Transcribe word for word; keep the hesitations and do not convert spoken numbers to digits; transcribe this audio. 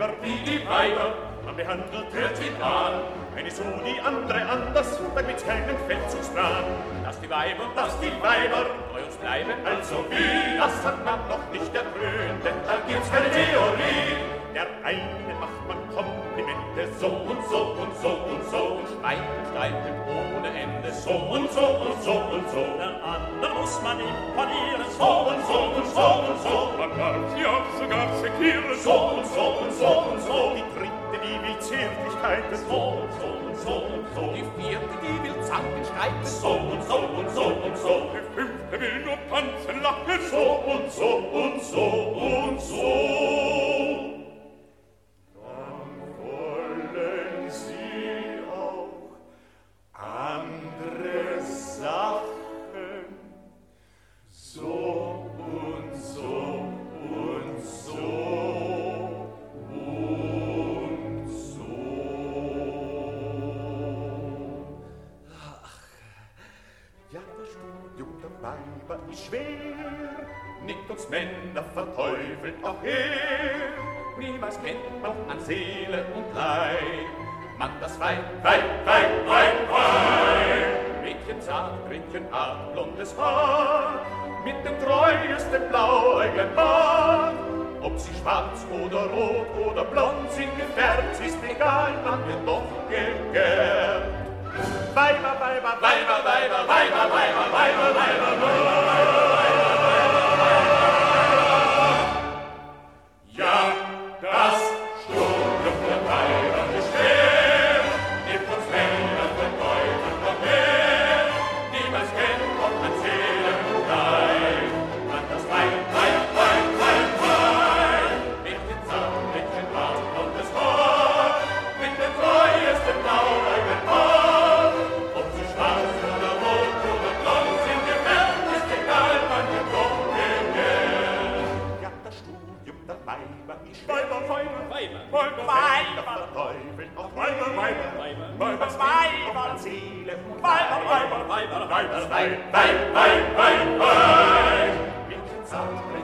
Weiber, wie die Weiber, man behandelt wird ihn an. Eine so, die andere anders, da gibt's keinen Feldzugsplan. Dass die Weiber, dass die Weiber treu uns bleiben, also wie, das hat man noch nicht ergrünt, denn da gibt's keine Theorie. Der eine macht man Komplimente, so und so und so und so, und streitet, streitet ohne Ende, so und so und so und so. Der andere muss man imponieren, so und so und so und so. Man darf sie auch sogar sekieren, so und so und so und so. Die dritte, die will Zärtlichkeiten, so und so und so und so. Die vierte, die will Zanken streiten, so und so und so und so. Der fünfte will nur tanzen, lachen, so und so und so und so. Andere Sachen, so und so und so und so. Ach, ja, das Studium der Weiber ist schwer, nickt uns Männer verteufelt auch her. Niemals kennt man an Seele und Leib, man das Weib, Weib, Weib, Weib, Weib. Mädchen zart, Gretchen hart, blondes Haar, mit dem treuesten blauäugigen Bart. Ob sie schwarz oder rot oder blond sind gefärbt, ist egal, man wird doch gegärt. Weiber, Weiber, Weiber, Weiber, Weiber, Weiber, Weiber, Weiber, Weiber, Weiber. Ja, das Studium der Weiber ist schwer, nimmt uns Männer verteufelt noch mehr. Niemals kennt man an Seele und Leib, man das Weib, Weib, Weib, Weib, Weib. Mädchen zart, Mädchen hart, blondes Haar, mit dem treuesten blauäugigen Bart. Ob sie schwarz oder rot oder blond sind gefärbt, ist egal, man wird doch gegärt. Ja, das Studium der Weiber ist schwer. Weiber, Weiber, Weiber, Weiber, Weiber, verteufelt noch Weiber, Weiber, Weiber, Weiber, Weiber, Seele und Weiber, Weiber, Weiber, Weiber, Weib, Weib, Weib, Weib, Weib. Mädchen zart,